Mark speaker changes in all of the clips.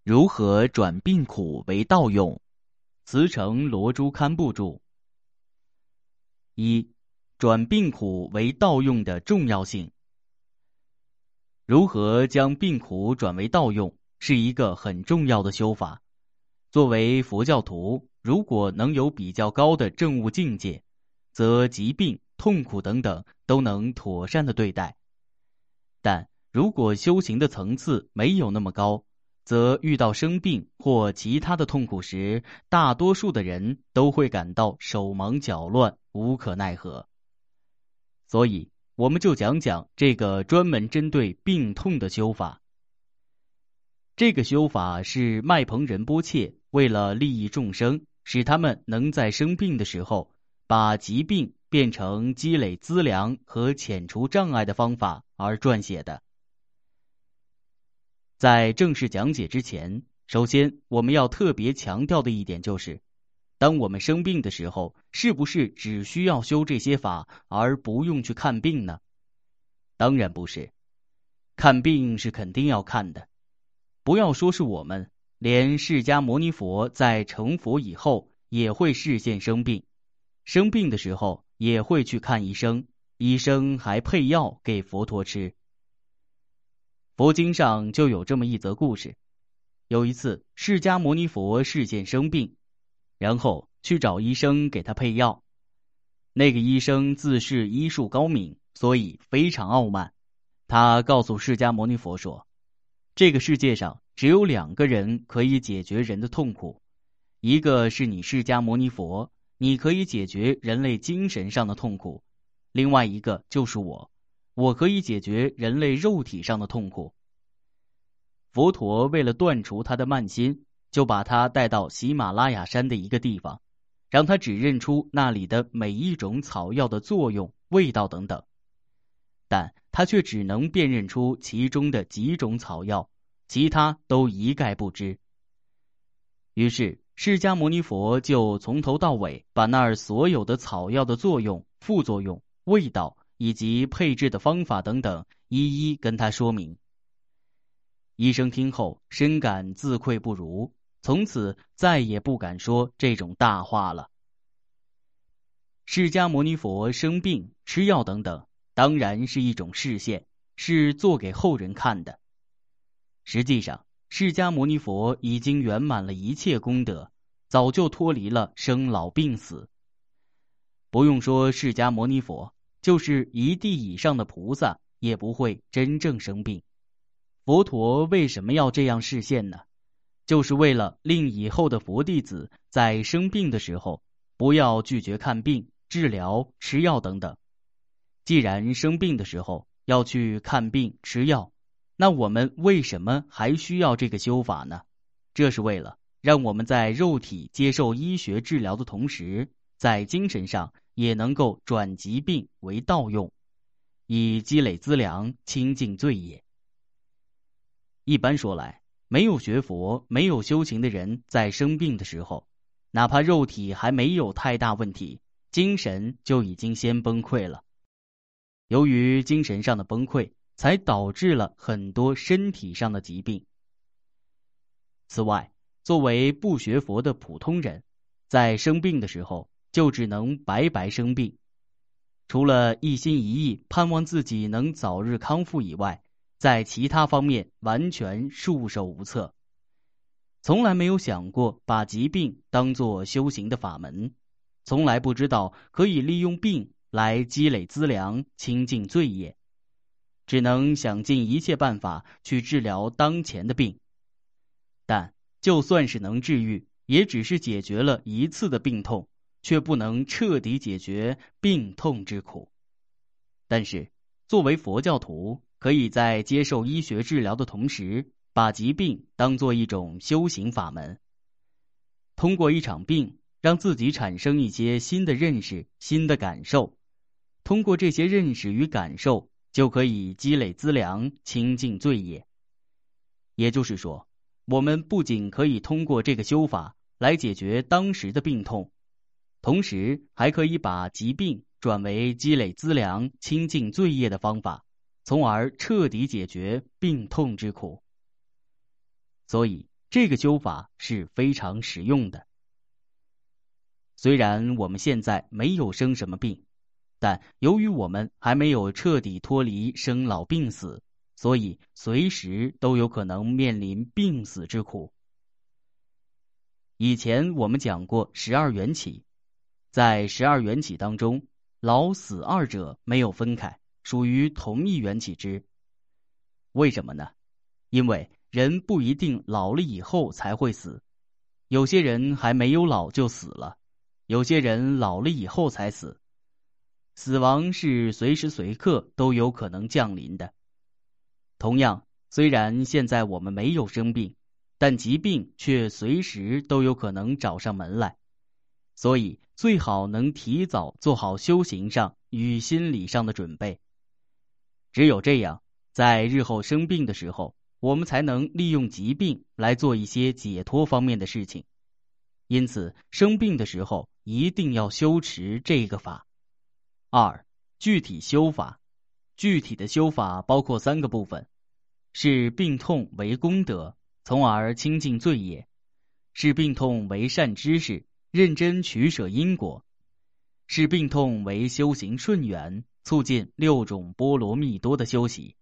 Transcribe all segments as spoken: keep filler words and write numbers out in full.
Speaker 1: 如何转病苦为道用？慈诚罗珠堪布著。一、转病苦为道用的重要性。如何将病苦转为道用，是一个很重要的修法。作为佛教徒，如果能有比较高的证悟境界，则疾病、痛苦等等都能妥善的对待。但如果修行的层次没有那么高，则遇到生病或其他的痛苦时，大多数的人都会感到手忙脚乱，无可奈何。所以我们就讲讲这个专门针对病痛的修法。这个修法是麦彭仁波切为了利益众生，使他们能在生病的时候把疾病变成积累资粮和遣除障碍的方法而撰写的。在正式讲解之前，首先我们要特别强调的一点就是，当我们生病的时候，是不是只需要修这些法而不用去看病呢？当然不是，看病是肯定要看的。不要说是我们，连释迦牟尼佛在成佛以后也会视线生病，生病的时候也会去看医生，医生还配药给佛陀吃。佛经上就有这么一则故事，有一次释迦牟尼佛视线生病，然后去找医生给他配药。那个医生自恃医术高明，所以非常傲慢。他告诉释迦牟尼佛说，这个世界上只有两个人可以解决人的痛苦，一个是你释迦牟尼佛，你可以解决人类精神上的痛苦，另外一个就是我，我可以解决人类肉体上的痛苦。佛陀为了断除他的慢心，就把他带到喜马拉雅山的一个地方，让他指认出那里的每一种草药的作用、味道等等。但他却只能辨认出其中的几种草药，其他都一概不知。于是释迦牟尼佛就从头到尾把那儿所有的草药的作用、副作用、味道以及配制的方法等等一一跟他说明。医生听后深感自愧不如，从此再也不敢说这种大话了。释迦牟尼佛生病吃药等等，当然是一种示现，是做给后人看的。实际上释迦牟尼佛已经圆满了一切功德，早就脱离了生老病死。不用说释迦牟尼佛，就是一地以上的菩萨也不会真正生病。佛陀为什么要这样示现呢？就是为了令以后的佛弟子在生病的时候不要拒绝看病、治疗、吃药等等。既然生病的时候要去看病、吃药，那我们为什么还需要这个修法呢？这是为了让我们在肉体接受医学治疗的同时，在精神上也能够转疾病为道用，以积累资粮，清净罪业。一般说来，没有学佛、没有修行的人在生病的时候，哪怕肉体还没有太大问题，精神就已经先崩溃了。由于精神上的崩溃，才导致了很多身体上的疾病。此外，作为不学佛的普通人，在生病的时候就只能白白生病，除了一心一意盼望自己能早日康复以外，在其他方面完全束手无策，从来没有想过把疾病当作修行的法门，从来不知道可以利用病来积累资粮、清净罪业，只能想尽一切办法去治疗当前的病。但就算是能治愈，也只是解决了一次的病痛，却不能彻底解决病痛之苦。但是作为佛教徒，可以在接受医学治疗的同时，把疾病当作一种修行法门，通过一场病让自己产生一些新的认识、新的感受，通过这些认识与感受，就可以积累资粮，清净罪业。也就是说，我们不仅可以通过这个修法来解决当时的病痛，同时还可以把疾病转为积累资粮、清净罪业的方法，从而彻底解决病痛之苦。所以这个修法是非常实用的。虽然我们现在没有生什么病，但由于我们还没有彻底脱离生老病死，所以随时都有可能面临病死之苦。以前我们讲过十二缘起，在十二缘起当中，老死二者没有分开，属于同一缘起之。为什么呢？因为人不一定老了以后才会死，有些人还没有老就死了，有些人老了以后才死。死亡是随时随刻都有可能降临的。同样，虽然现在我们没有生病，但疾病却随时都有可能找上门来，所以最好能提早做好修行上与心理上的准备。只有这样，在日后生病的时候，我们才能利用疾病来做一些解脱方面的事情。因此，生病的时候一定要修持这个法。二、具体修法。具体的修法包括三个部分：视病痛为功德，从而清净罪业；视病痛为善知识，认真取舍因果；视病痛为修行顺缘，促进六种波罗蜜多的修习。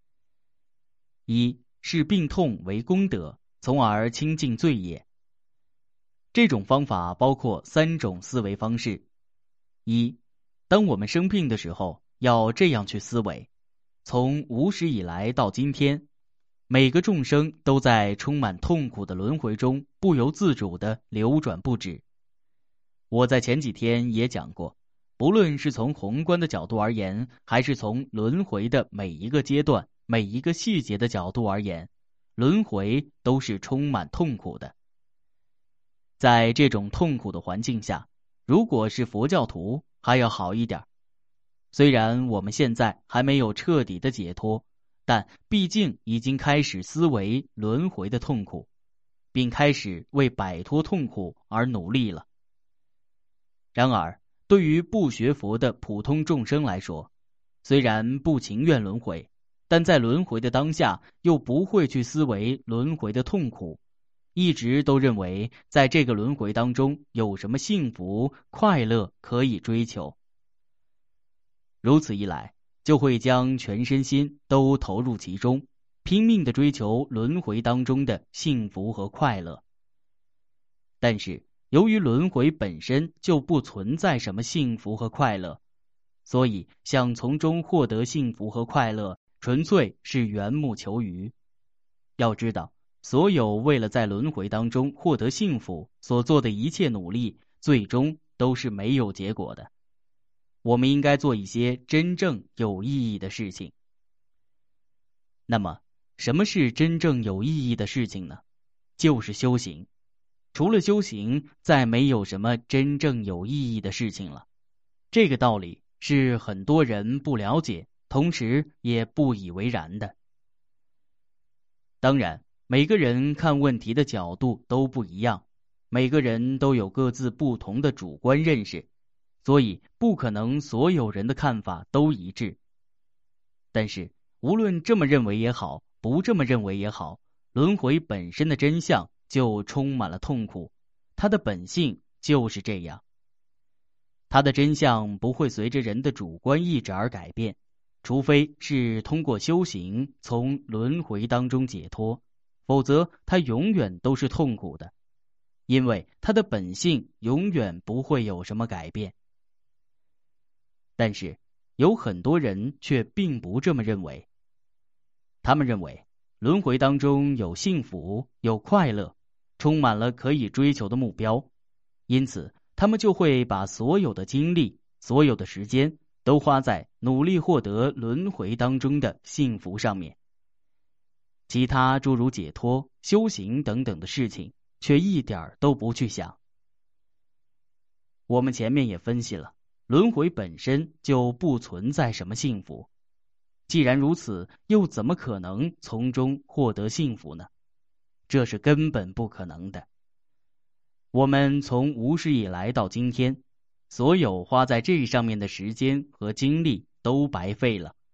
Speaker 1: 一、视病痛为功德，从而清净罪业。这种方法包括三种思维方式。一、当我们生病的时候，要这样去思维：从无始以来到今天，每个众生都在充满痛苦的轮回中不由自主地流转不止。我在前几天也讲过，不论是从宏观的角度而言，还是从轮回的每一个阶段、每一个细节的角度而言，轮回都是充满痛苦的。在这种痛苦的环境下，如果是佛教徒还要好一点。虽然我们现在还没有彻底的解脱，但毕竟已经开始思维轮回的痛苦，并开始为摆脱痛苦而努力了。然而，对于不学佛的普通众生来说，虽然不情愿轮回，但在轮回的当下又不会去思维轮回的痛苦，一直都认为在这个轮回当中有什么幸福、快乐可以追求。如此一来，就会将全身心都投入其中，拼命地追求轮回当中的幸福和快乐。但是，由于轮回本身就不存在什么幸福和快乐，所以想从中获得幸福和快乐，纯粹是缘木求鱼。要知道，所有为了在轮回当中获得幸福所做的一切努力，最终都是没有结果的。我们应该做一些真正有意义的事情。那么，什么是真正有意义的事情呢？就是修行。除了修行，再没有什么真正有意义的事情了。这个道理是很多人不了解，同时也不以为然的。当然，每个人看问题的角度都不一样，每个人都有各自不同的主观认识，所以不可能所有人的看法都一致。但是，无论这么认为也好，不这么认为也好，轮回本身的真相就充满了痛苦，它的本性就是这样。它的真相不会随着人的主观意志而改变，除非是通过修行从轮回当中解脱，否则它永远都是痛苦的，因为它的本性永远不会有什么改变。但是，有很多人却并不这么认为。他们认为，轮回当中有幸福，有快乐，充满了可以追求的目标，因此他们就会把所有的精力、所有的时间都花在努力获得轮回当中的幸福上面。其他诸如解脱、修行等等的事情，却一点都不去想。我们前面也分析了，轮回本身就不存在什么幸福。既然如此，又怎么可能从中获得幸福呢？这是根本不可能的。我们从无始以来到今天，所有花在这上面的时间和精力都白费了，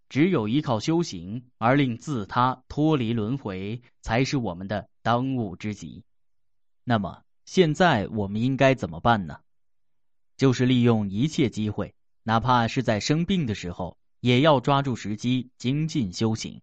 Speaker 1: 只有依靠修行而令自他脱离轮回，才是我们的当务之急。那么现在我们应该怎么办呢？就是利用一切机会，哪怕是在生病的时候，也要抓住时机精进修行。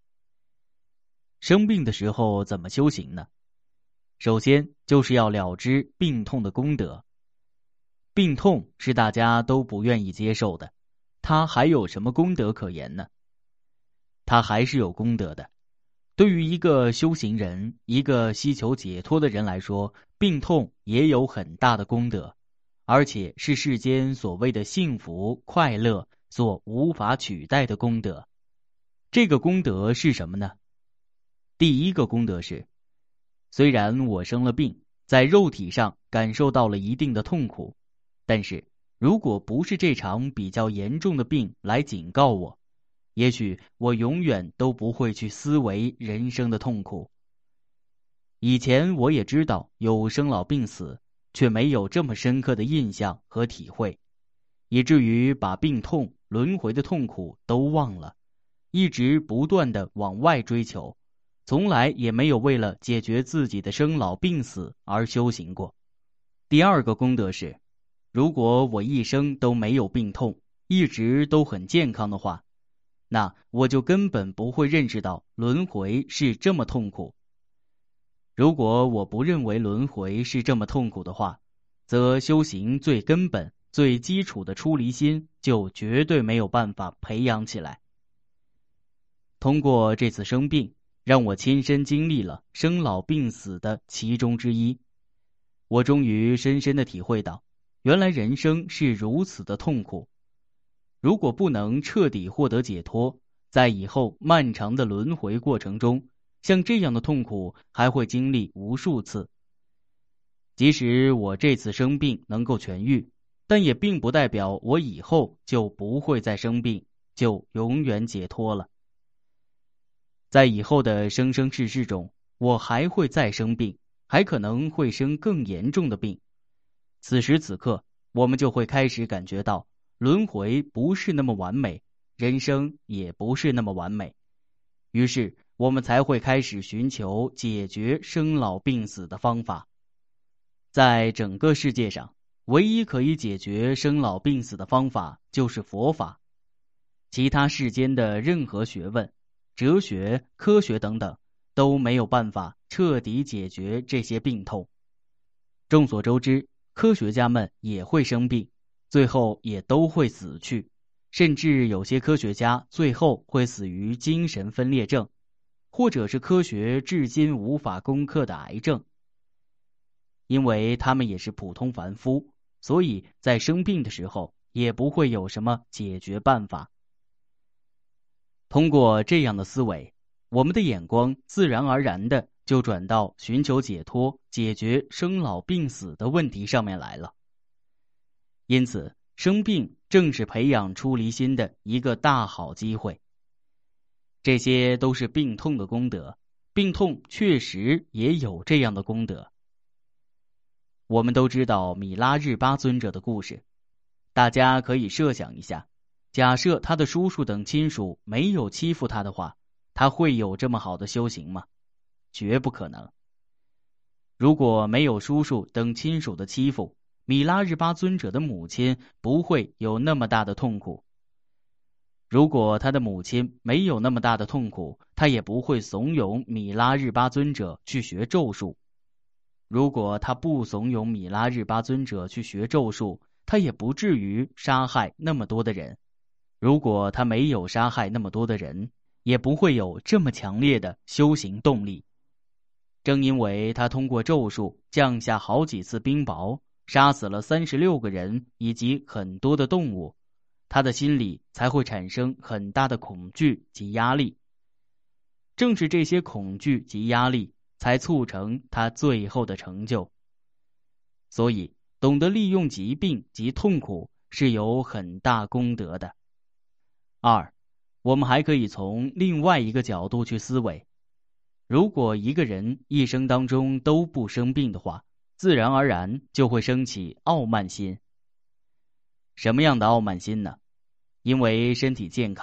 Speaker 1: 生病的时候怎么修行呢？首先就是要了知病痛的功德。病痛是大家都不愿意接受的，它还有什么功德可言呢？它还是有功德的。对于一个修行人，一个希求解脱的人来说，病痛也有很大的功德，而且是世间所谓的幸福快乐所无法取代的功德。这个功德是什么呢？第一个功德是，虽然我生了病，在肉体上感受到了一定的痛苦，但是如果不是这场比较严重的病来警告我，也许我永远都不会去思维人生的痛苦。以前我也知道有生老病死，却没有这么深刻的印象和体会，以至于把病痛、轮回的痛苦都忘了，一直不断地往外追求，从来也没有为了解决自己的生老病死而修行过。第二个功德是，如果我一生都没有病痛，一直都很健康的话，那我就根本不会认识到轮回是这么痛苦。如果我不认为轮回是这么痛苦的话，则修行最根本、最基础的出离心就绝对没有办法培养起来。通过这次生病，让我亲身经历了生老病死的其中之一，我终于深深地体会到，原来人生是如此的痛苦。如果不能彻底获得解脱，在以后漫长的轮回过程中，像这样的痛苦还会经历无数次。即使我这次生病能够痊愈，但也并不代表我以后就不会再生病，就永远解脱了。在以后的生生世世中，我还会再生病，还可能会生更严重的病。此时此刻，我们就会开始感觉到轮回不是那么完美，人生也不是那么完美。于是我们才会开始寻求解决生老病死的方法。在整个世界上，唯一可以解决生老病死的方法就是佛法。其他世间的任何学问、哲学、科学等等，都没有办法彻底解决这些病痛。众所周知，科学家们也会生病，最后也都会死去，甚至有些科学家最后会死于精神分裂症，或者是科学至今无法攻克的癌症。因为他们也是普通凡夫，所以在生病的时候也不会有什么解决办法。通过这样的思维，我们的眼光自然而然的就转到寻求解脱、解决生老病死的问题上面来了。因此，生病正是培养出离心的一个大好机会。这些都是病痛的功德，病痛确实也有这样的功德。我们都知道米拉日巴尊者的故事，大家可以设想一下，假设他的叔叔等亲属没有欺负他的话，他会有这么好的修行吗？绝不可能。如果没有叔叔等亲属的欺负，米拉日巴尊者的母亲不会有那么大的痛苦。如果他的母亲没有那么大的痛苦，他也不会怂恿米拉日巴尊者去学咒术。如果他不怂恿米拉日巴尊者去学咒术，他也不至于杀害那么多的人。如果他没有杀害那么多的人，也不会有这么强烈的修行动力。正因为他通过咒术降下好几次冰雹，杀死了三十六个人以及很多的动物，他的心里才会产生很大的恐惧及压力。正是这些恐惧及压力，才促成他最后的成就。所以，懂得利用疾病及痛苦是有很大功德的。二，我们还可以从另外一个角度去思维，如果一个人一生当中都不生病的话，自然而然就会升起傲慢心。什么样的傲慢心呢？因为身体健康，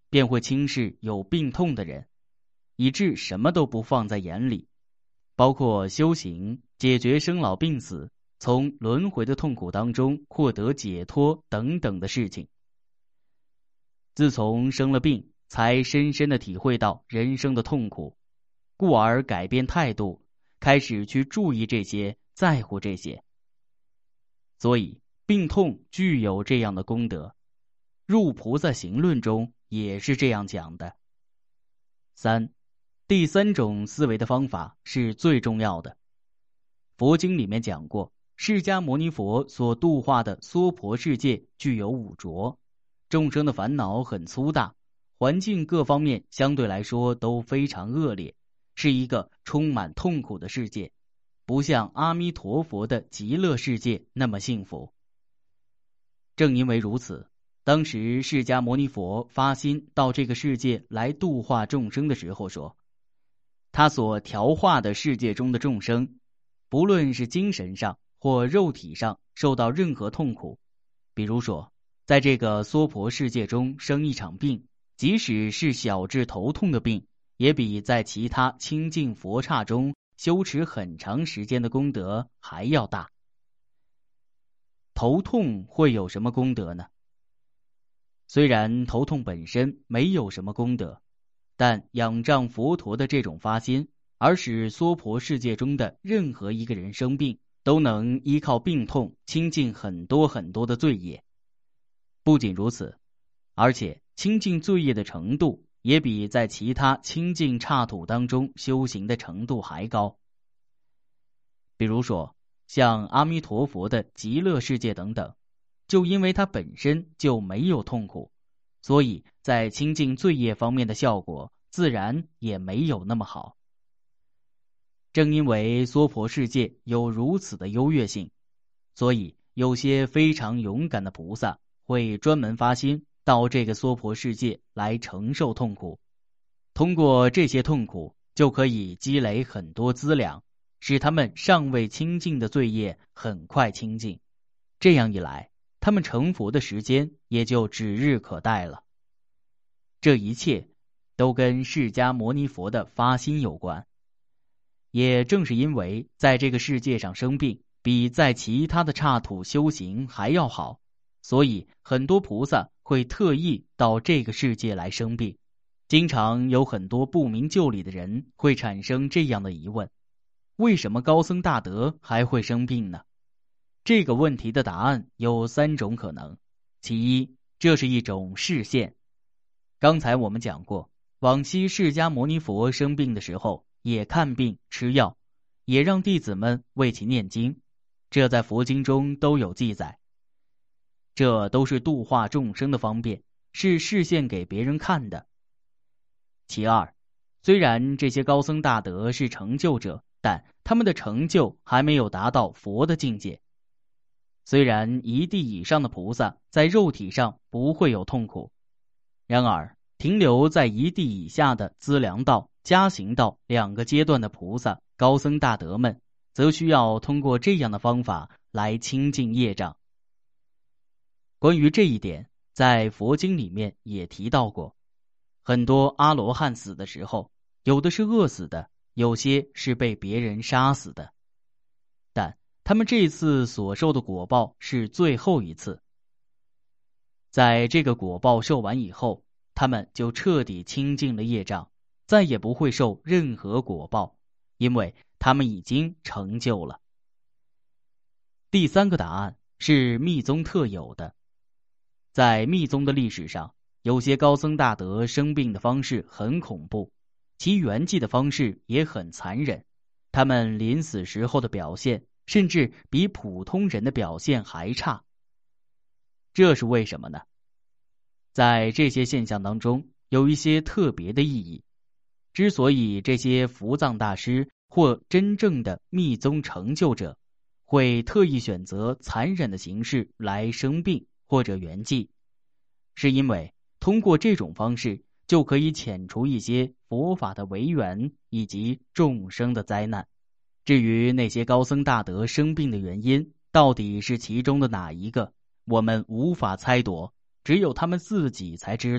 Speaker 1: 便会轻视有病痛的人，以致什么都不放在眼里，包括修行、解决生老病死、从轮回的痛苦当中获得解脱等等的事情。自从生了病，才深深地体会到人生的痛苦，故而改变态度，开始去注意这些，在乎这些。所以病痛具有这样的功德，入菩萨行论中也是这样讲的。三，第三种思维的方法是最重要的。佛经里面讲过，释迦牟尼佛所度化的娑婆世界具有五浊，众生的烦恼很粗大，环境各方面相对来说都非常恶劣，是一个充满痛苦的世界，不像阿弥陀佛的极乐世界那么幸福。正因为如此，当时释迦牟尼佛发心到这个世界来度化众生的时候说，他所调化的世界中的众生，不论是精神上或肉体上受到任何痛苦，比如说在这个娑婆世界中生一场病，即使是小至头痛的病，也比在其他清净佛刹中修持很长时间的功德还要大。头痛会有什么功德呢？虽然头痛本身没有什么功德，但仰仗佛陀的这种发心，而使娑婆世界中的任何一个人生病，都能依靠病痛清净很多很多的罪业。不仅如此，而且清净罪业的程度也比在其他清净刹土当中修行的程度还高。比如说像阿弥陀佛的极乐世界等等，就因为它本身就没有痛苦，所以在清净罪业方面的效果自然也没有那么好。正因为娑婆世界有如此的优越性，所以有些非常勇敢的菩萨会专门发心到这个娑婆世界来承受痛苦，通过这些痛苦就可以积累很多资粮，使他们尚未清净的罪业很快清净。这样一来，他们成佛的时间也就指日可待了。这一切都跟释迦牟尼佛的发心有关。也正是因为在这个世界上生病比在其他的刹土修行还要好，所以很多菩萨会特意到这个世界来生病。经常有很多不明就里的人会产生这样的疑问：为什么高僧大德还会生病呢？这个问题的答案有三种可能。其一，这是一种示现。刚才我们讲过，往昔释迦牟尼佛生病的时候也看病吃药，也让弟子们为其念经，这在佛经中都有记载。这都是度化众生的方便，是示现给别人看的。其二，虽然这些高僧大德是成就者，但他们的成就还没有达到佛的境界。虽然一地以上的菩萨在肉体上不会有痛苦，然而停留在一地以下的资粮道、加行道两个阶段的菩萨、高僧大德们，则需要通过这样的方法来清净业障。关于这一点，在佛经里面也提到过，很多阿罗汉死的时候，有的是饿死的，有些是被别人杀死的，但他们这次所受的果报是最后一次。在这个果报受完以后，他们就彻底清净了业障，再也不会受任何果报，因为他们已经成就了。第三个答案是密宗特有的。在密宗的历史上，有些高僧大德生病的方式很恐怖，其圆寂的方式也很残忍，他们临死时候的表现甚至比普通人的表现还差。这是为什么呢？在这些现象当中有一些特别的意义。之所以这些伏藏大师或真正的密宗成就者会特意选择残忍的形式来生病或者圆寂，是因为通过这种方式就可以遣除一些佛法的违缘以及众生的灾难。至于那些高僧大德生病的原因到底是其中的哪一个，我们无法猜度，只有他们自己才知道。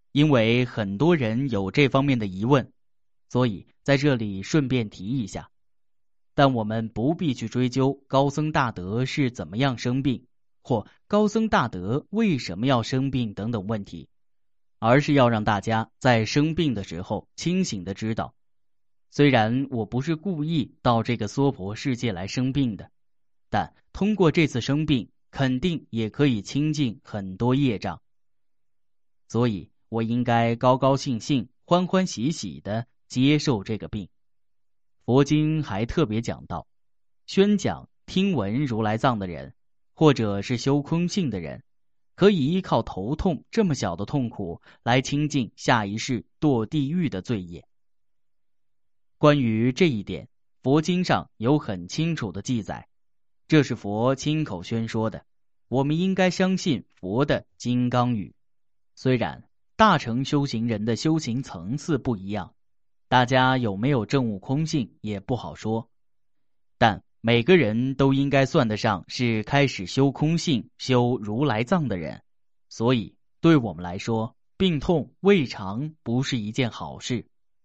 Speaker 1: 因为很多人有这方面的疑问，所以在这里顺便提一下。但我们不必去追究高僧大德是怎么样生病，或高僧大德为什么要生病等等问题，而是要让大家在生病的时候清醒地知道，虽然我不是故意到这个娑婆世界来生病的，但通过这次生病，肯定也可以清净很多业障。所以我应该高高兴兴、欢欢喜喜地接受这个病。佛经还特别讲到，宣讲听闻如来藏的人，或者是修空性的人，可以依靠头痛这么小的痛苦来清净下一世堕地狱的罪业。关于这一点，佛经上有很清楚的记载，这是佛亲口宣说的，我们应该相信佛的金刚语。虽然大乘修行人的修行层次不一样，大家有没有证悟空性也不好说，但每个人都应该算得上是开始修空性、修如来藏的人，所以对我们来说，病痛未尝不是一件好事。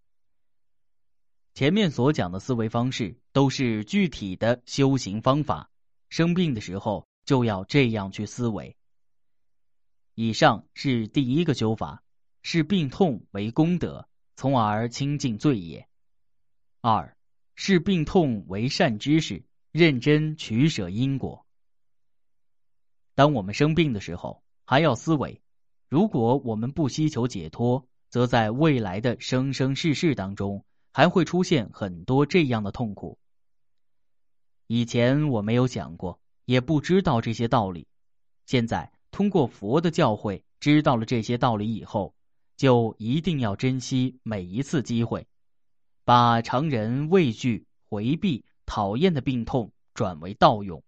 Speaker 1: 前面所讲的思维方式都是具体的修行方法，生病的时候就要这样去思维。以上是第一个修法，视病痛为功德，从而清净罪业。二，视病痛为善知识，认真取舍因果。当我们生病的时候，还要思维，如果我们不希求解脱，则在未来的生生世世当中，还会出现很多这样的痛苦。以前我没有想过，也不知道这些道理，现在通过佛的教诲，知道了这些道理以后，就一定要珍惜每一次机会，把常人畏惧、回避、讨厌的病痛转为道用。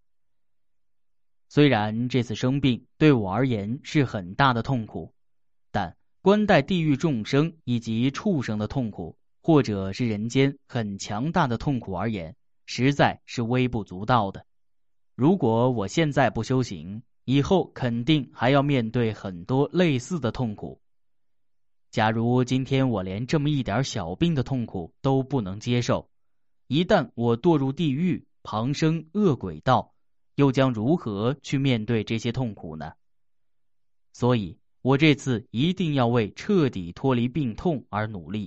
Speaker 1: 虽然这次生病对我而言是很大的痛苦，但观待地狱众生以及畜生的痛苦，或者是人间很强大的痛苦而言，实在是微不足道的。如果我现在不修行，以后肯定还要面对很多类似的痛苦。假如今天我连这么一点小病的痛苦都不能接受，一旦我堕入地狱、旁生恶鬼道，又将如何去面对这些痛苦呢？所以我这次一定要为彻底脱离病痛而努力。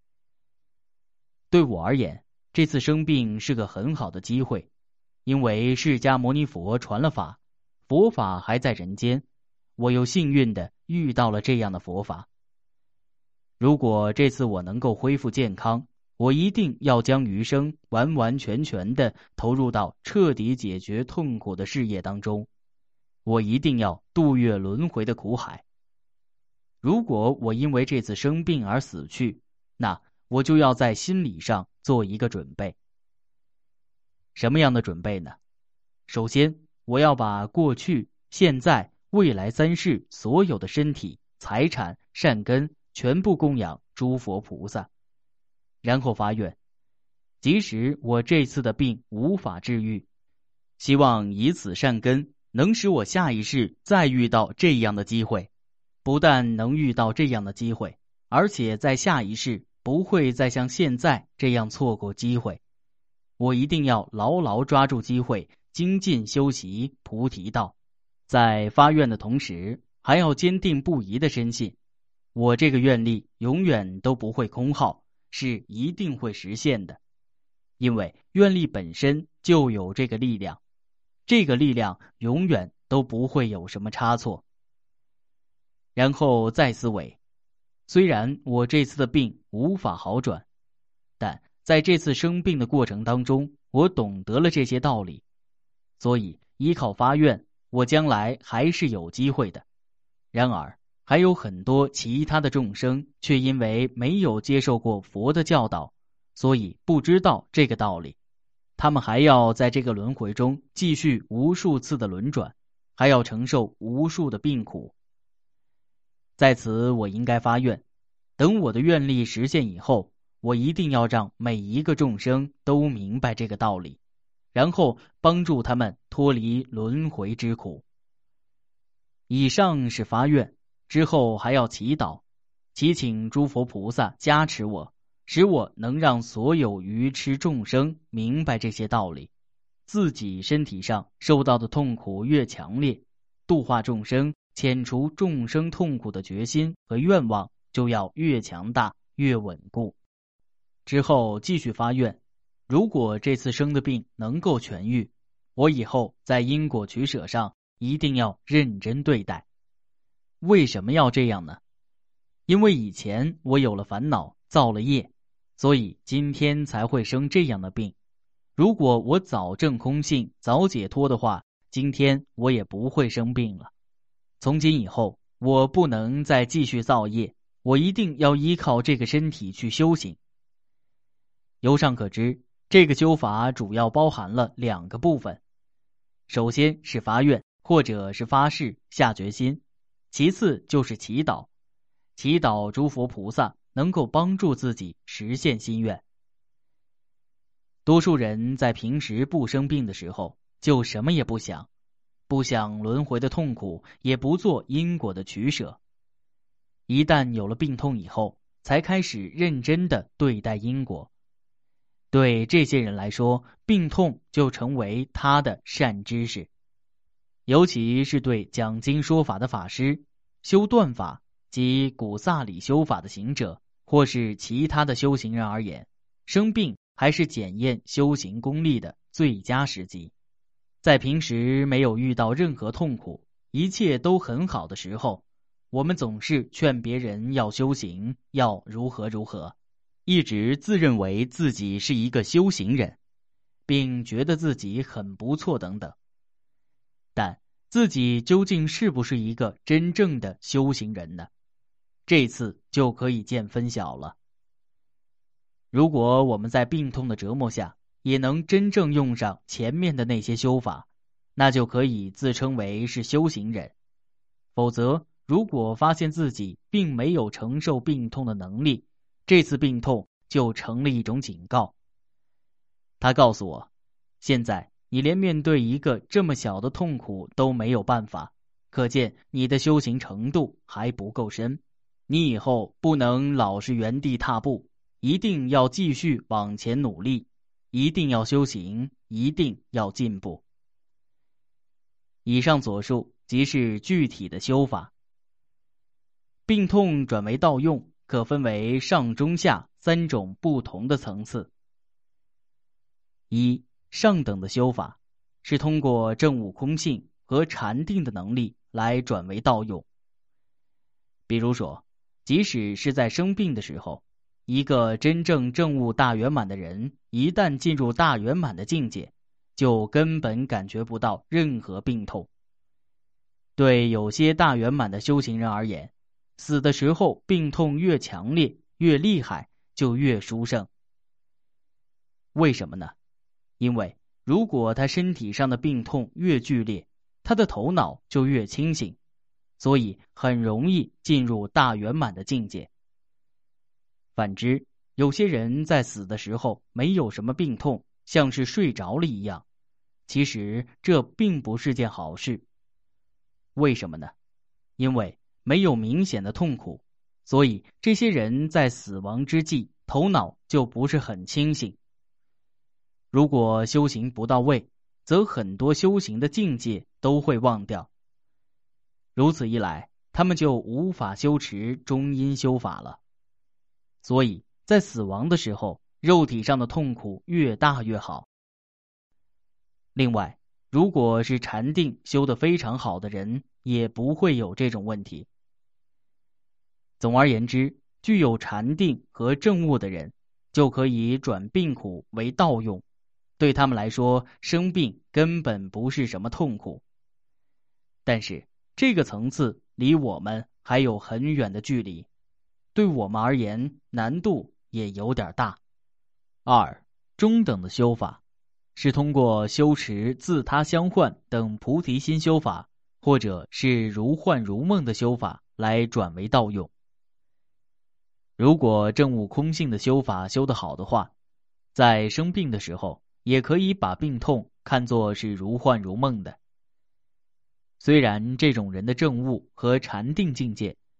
Speaker 1: 对我而言，这次生病是个很好的机会，因为释迦牟尼佛传了法，佛法还在人间，我又幸运地遇到了这样的佛法。如果这次我能够恢复健康，我一定要将余生完完全全地投入到彻底解决痛苦的事业当中，我一定要渡越轮回的苦海。如果我因为这次生病而死去，那我就要在心理上做一个准备。什么样的准备呢？首先，我要把过去、现在、未来三世所有的身体、财产、善根全部供养诸佛菩萨，然后发愿，即使我这次的病无法治愈，希望以此善根能使我下一世再遇到这样的机会，不但能遇到这样的机会，而且在下一世不会再像现在这样错过机会。我一定要牢牢抓住机会，精进修习菩提道。在发愿的同时，还要坚定不移地深信，我这个愿力永远都不会空耗，是一定会实现的。因为愿力本身就有这个力量，这个力量永远都不会有什么差错。然后再思维，虽然我这次的病无法好转，但在这次生病的过程当中，我懂得了这些道理，所以依靠发愿，我将来还是有机会的。然而还有很多其他的众生却因为没有接受过佛的教导，所以不知道这个道理，他们还要在这个轮回中继续无数次的轮转，还要承受无数的病苦。在此我应该发愿，等我的愿力实现以后，我一定要让每一个众生都明白这个道理，然后帮助他们脱离轮回之苦。以上是发愿， 之后还要祈祷，祈请诸佛菩萨加持我，使我能让所有愚痴众生明白这些道理，自己身体上受到的痛苦越强烈，度化众生、遣除众生痛苦的决心和愿望就要越强大、越稳固。之后继续发愿，如果这次生的病能够痊愈，我以后在因果取舍上一定要认真对待。为什么要这样呢？因为以前我有了烦恼，造了业，所以今天才会生这样的病。如果我早证空性，早解脱的话，今天我也不会生病了。从今以后，我不能再继续造业，我一定要依靠这个身体去修行。由上可知，这个修法主要包含了两个部分。首先是发愿，或者是发誓、下决心；其次就是祈祷，祈祷诸佛菩萨能够帮助自己实现心愿。多数人在平时不生病的时候，就什么也不想，不想轮回的痛苦，也不做因果的取舍。一旦有了病痛以后，才开始认真地对待因果。对这些人来说，病痛就成为他的善知识。尤其是对讲经说法的法师、修断法及古萨里修法的行者，或是其他的修行人而言，生病还是检验修行功力的最佳时机。在平时没有遇到任何痛苦，一切都很好的时候，我们总是劝别人要修行，要如何如何，一直自认为自己是一个修行人，并觉得自己很不错等等。但自己究竟是不是一个真正的修行人呢？这次就可以见分晓了。如果我们在病痛的折磨下，也能真正用上前面的那些修法，那就可以自称为是修行人。否则，如果发现自己并没有承受病痛的能力，这次病痛就成了一种警告。他告诉我，现在你连面对一个这么小的痛苦都没有办法，可见你的修行程度还不够深。你以后不能老是原地踏步，一定要继续往前努力，一定要修行，一定要进步。以上所述即是具体的修法。病痛转为道用，可分为上中下三种不同的层次。一、上等的修法是通过证悟空性和禅定的能力来转为道用。比如说，即使是在生病的时候，一个真正证悟大圆满的人，一旦进入大圆满的境界，就根本感觉不到任何病痛。对有些大圆满的修行人而言，死的时候病痛越强烈、越厉害，就越殊胜。为什么呢？因为如果他身体上的病痛越剧烈，他的头脑就越清醒，所以很容易进入大圆满的境界。反之，有些人在死的时候没有什么病痛，像是睡着了一样，其实这并不是件好事。为什么呢？因为没有明显的痛苦，所以这些人在死亡之际，头脑就不是很清醒。如果修行不到位，则很多修行的境界都会忘掉。如此一来，他们就无法修持中阴修法了。所以在死亡的时候，肉体上的痛苦越大越好。另外，如果是禅定修得非常好的人，也不会有这种问题。总而言之，具有禅定和证悟的人，就可以转病苦为道用。对他们来说，生病根本不是什么痛苦。但是，这个层次离我们还有很远的距离，对我们而言，难度也有点大。二、中等的修法是通过修持自他相换等菩提心修法，或者是如幻如梦的修法来转为道用。如果证悟空性的修法修得好的话，在生病的时候，也可以把病痛看作是如幻如梦的。虽然这种人的证悟和禅定境界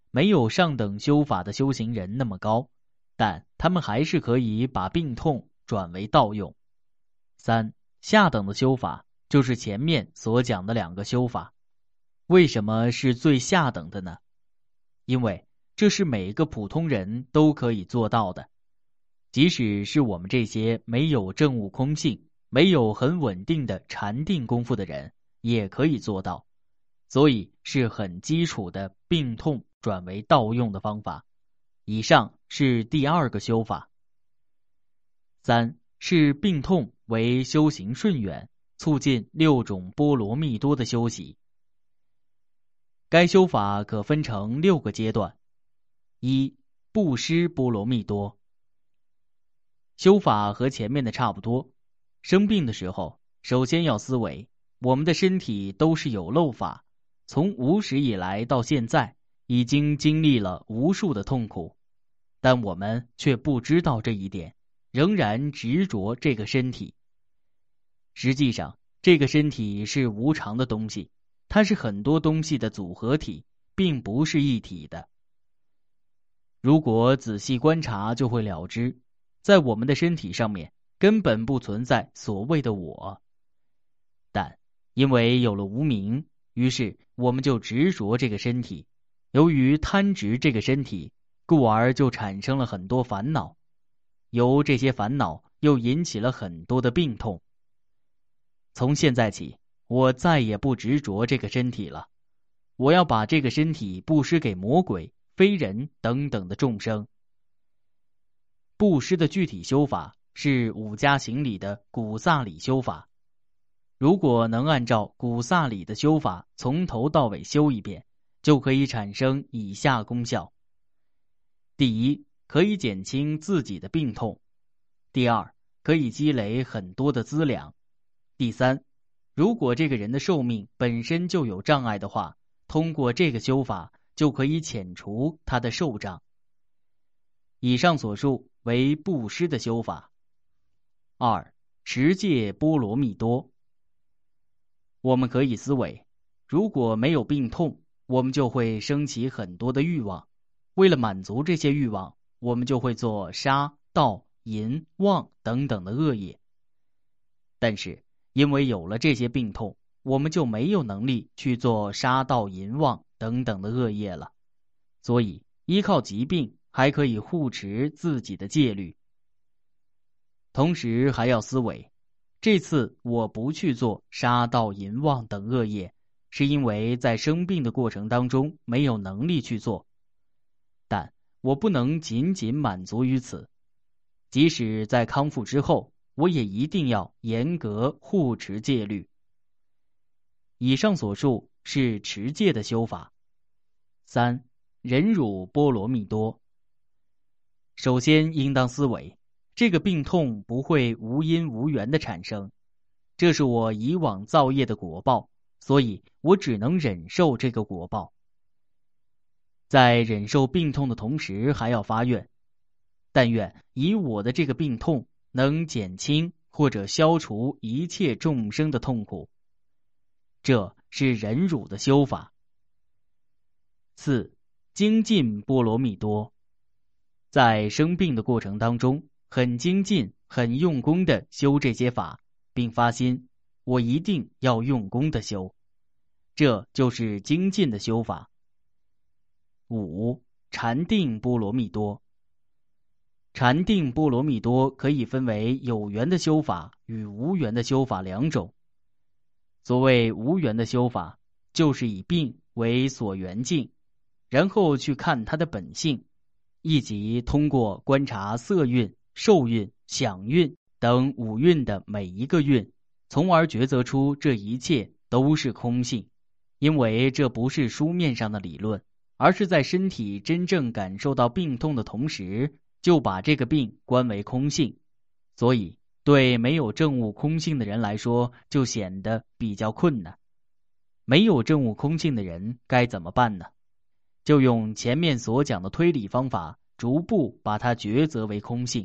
Speaker 1: 没有上等修法的修行人那么高，但他们还是可以把病痛转为道用。三、下等的修法就是前面所讲的两个修法。为什么是最下等的呢？因为这是每个普通人都可以做到的，即使是我们这些没有证悟空性、没有很稳定的禅定功夫的人，也可以做到。所以是很基础的病痛转为道用的方法。以上是第二个修法。三是病痛为修行顺远，促进六种波罗蜜多的修习。该修法可分成六个阶段。一、布施波罗蜜多。修法和前面的差不多。生病的时候，首先要思维，我们的身体都是有漏法，从无始以来到现在，已经经历了无数的痛苦，但我们却不知道这一点，仍然执着这个身体。实际上，这个身体是无常的东西，它是很多东西的组合体，并不是一体的。如果仔细观察，就会了知，在我们的身体上面根本不存在所谓的我，但因为有了无明，于是我们就执着这个身体，由于贪执这个身体，故而就产生了很多烦恼，由这些烦恼又引起了很多的病痛。从现在起，我再也不执着这个身体了，我要把这个身体布施给魔鬼、非人等等的众生。布施的具体修法是五加行里的古萨里修法。如果能按照古萨里的修法从头到尾修一遍，就可以产生以下功效。第一，可以减轻自己的病痛。第二，可以积累很多的资粮。第三，如果这个人的寿命本身就有障碍的话，通过这个修法就可以遣除他的寿障。以上所述为布施的修法。二、持戒波罗蜜多。我们可以思维，如果没有病痛，我们就会升起很多的欲望，为了满足这些欲望，我们就会做杀、盗、淫、妄等等的恶业。但是因为有了这些病痛，我们就没有能力去做杀、盗、淫、妄等等的恶业了，所以依靠疾病还可以护持自己的戒律。同时还要思维，这次我不去做杀、盗、淫、妄等恶业，是因为在生病的过程当中没有能力去做，但我不能仅仅满足于此，即使在康复之后，我也一定要严格护持戒律。以上所述是持戒的修法。三、忍辱波罗蜜多。首先应当思维，这个病痛不会无因无缘的产生，这是我以往造业的果报，所以我只能忍受这个果报。在忍受病痛的同时，还要发愿，但愿以我的这个病痛能减轻或者消除一切众生的痛苦。这是忍辱的修法。四、精进波罗蜜多。在生病的过程当中，很精进、很用功的修这些法，并发心，我一定要用功的修，这就是精进的修法。五、禅定波罗蜜多。禅定波罗蜜多可以分为有缘的修法与无缘的修法两种。所谓无缘的修法，就是以病为所缘境，然后去看它的本性，以及通过观察色蕴、受蕴、想蕴等五蕴的每一个蕴，从而抉择出这一切都是空性。因为这不是书面上的理论，而是在身体真正感受到病痛的同时，就把这个病观为空性，所以对没有证悟空性的人来说，就显得比较困难。没有证悟空性的人该怎么办呢？就用前面所讲的推理方法，逐步把它抉择为空性。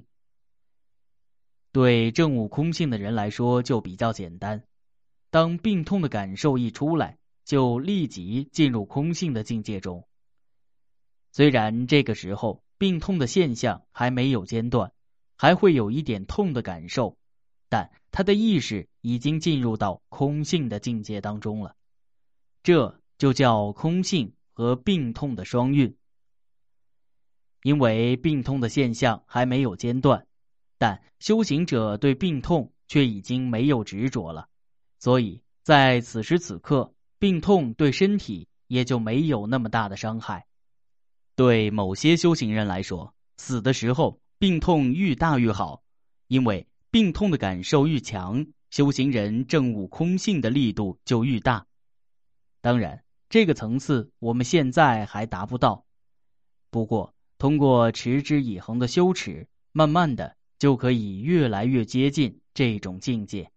Speaker 1: 对证悟空性的人来说就比较简单，当病痛的感受一出来，就立即进入空性的境界中。 虽然这个时候病痛的现象还没有间断，还会有一点痛的感受，但他的意识已经进入到空性的境界当中了。这就叫空性和病痛的双运。因为病痛的现象还没有间断，但修行者对病痛却已经没有执着了，所以在此时此刻，病痛对身体也就没有那么大的伤害。对某些修行人来说，死的时候病痛愈大愈好，因为病痛的感受愈强，修行人证悟空性的力度就愈大。当然，这个层次我们现在还达不到，不过通过持之以恒的修持，慢慢的就可以越来越接近这种境界。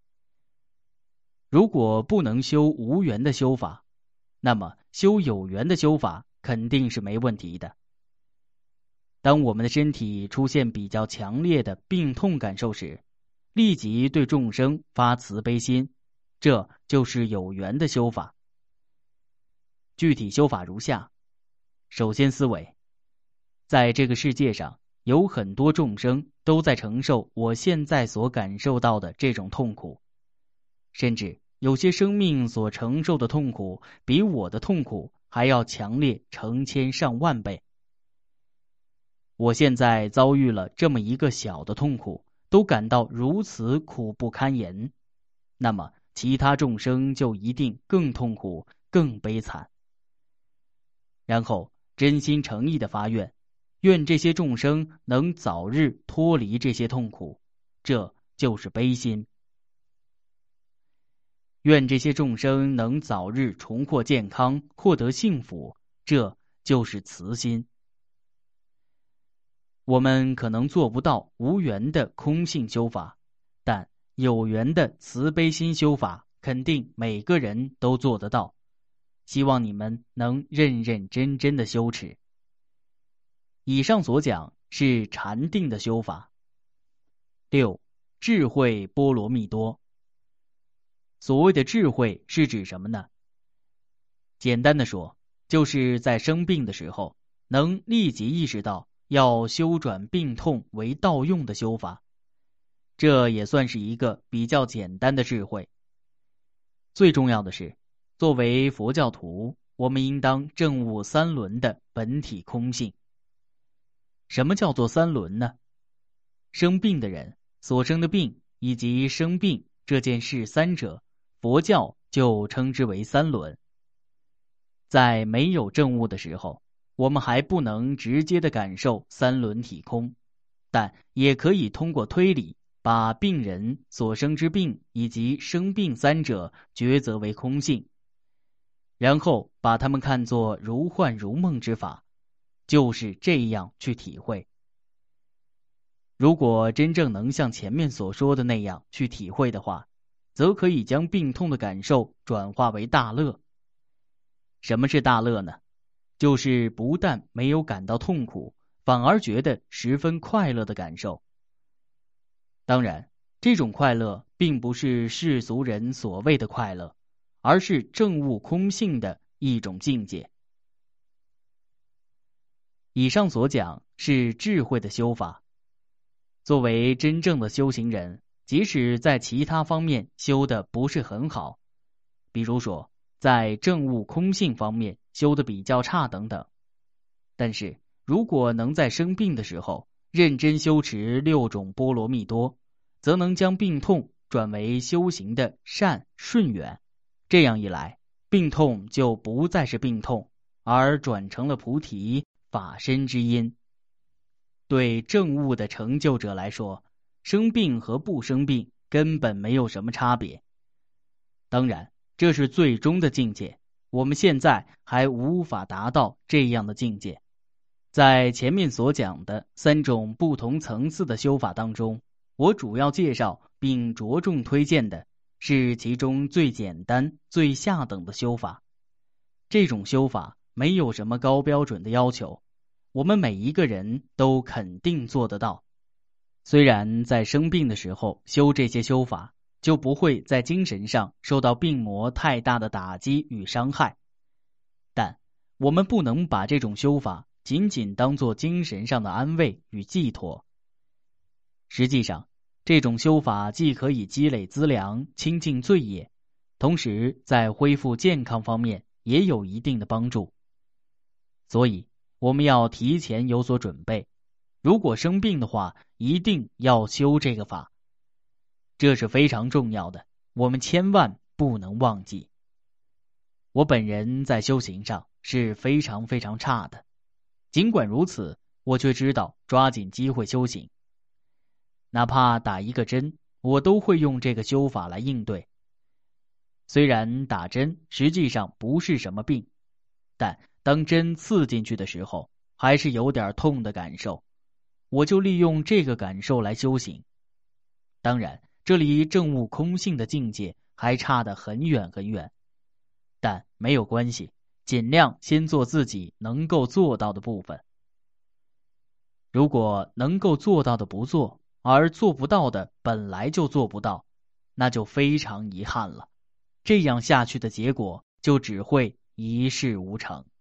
Speaker 1: 如果不能修无缘的修法，那么修有缘的修法肯定是没问题的。当我们的身体出现比较强烈的病痛感受时，立即对众生发慈悲心，这就是有缘的修法。具体修法如下：首先思维，在这个世界上有很多众生都在承受我现在所感受到的这种痛苦，甚至有些生命所承受的痛苦比我的痛苦还要强烈成千上万倍。我现在遭遇了这么一个小的痛苦，都感到如此苦不堪言，那么其他众生就一定更痛苦更悲惨。然后真心诚意的发愿，愿这些众生能早日脱离这些痛苦，这就是悲心。愿这些众生能早日重获健康，获得幸福，这就是慈心。我们可能做不到无缘的空性修法，但有缘的慈悲心修法肯定每个人都做得到。希望你们能认认真真的修持。以上所讲是禅定的修法。六、智慧波罗蜜多。所谓的智慧是指什么呢？简单的说，就是在生病的时候，能立即意识到要修转病痛为道用的修法。这也算是一个比较简单的智慧。最重要的是，作为佛教徒，我们应当证悟三轮的本体空性。什么叫做三轮呢？生病的人所生的病以及生病这件事三者，佛教就称之为三轮。在没有证悟的时候，我们还不能直接的感受三轮体空，但也可以通过推理，把病人所生之病以及生病三者抉择为空性，然后把它们看作如幻如梦之法，就是这样去体会。如果真正能像前面所说的那样去体会的话，则可以将病痛的感受转化为大乐。什么是大乐呢？就是不但没有感到痛苦，反而觉得十分快乐的感受。当然，这种快乐并不是世俗人所谓的快乐，而是证悟空性的一种境界。以上所讲是智慧的修法。作为真正的修行人，即使在其他方面修得不是很好，比如说在证悟空性方面修得比较差等等，但是如果能在生病的时候认真修持六种波罗蜜多，则能将病痛转为修行的善顺缘。这样一来，病痛就不再是病痛，而转成了菩提法身之因。对证悟的成就者来说，生病和不生病根本没有什么差别。当然，这是最终的境界，我们现在还无法达到这样的境界。在前面所讲的三种不同层次的修法当中，我主要介绍并着重推荐的是其中最简单最下等的修法。这种修法没有什么高标准的要求，我们每一个人都肯定做得到。虽然在生病的时候修这些修法，就不会在精神上受到病魔太大的打击与伤害，但我们不能把这种修法仅仅当作精神上的安慰与寄托。实际上，这种修法既可以积累资粮、清净罪业，同时在恢复健康方面也有一定的帮助。所以，我们要提前有所准备，如果生病的话，一定要修这个法。这是非常重要的，我们千万不能忘记。我本人在修行上是非常非常差的，尽管如此，我却知道抓紧机会修行。哪怕打一个针，我都会用这个修法来应对。虽然打针实际上不是什么病，但当针刺进去的时候，还是有点痛的感受，我就利用这个感受来修行。当然，这离证悟空性的境界还差得很远很远，但没有关系，尽量先做自己能够做到的部分。如果能够做到的不做，而做不到的本来就做不到，那就非常遗憾了。这样下去的结果就只会一事无成。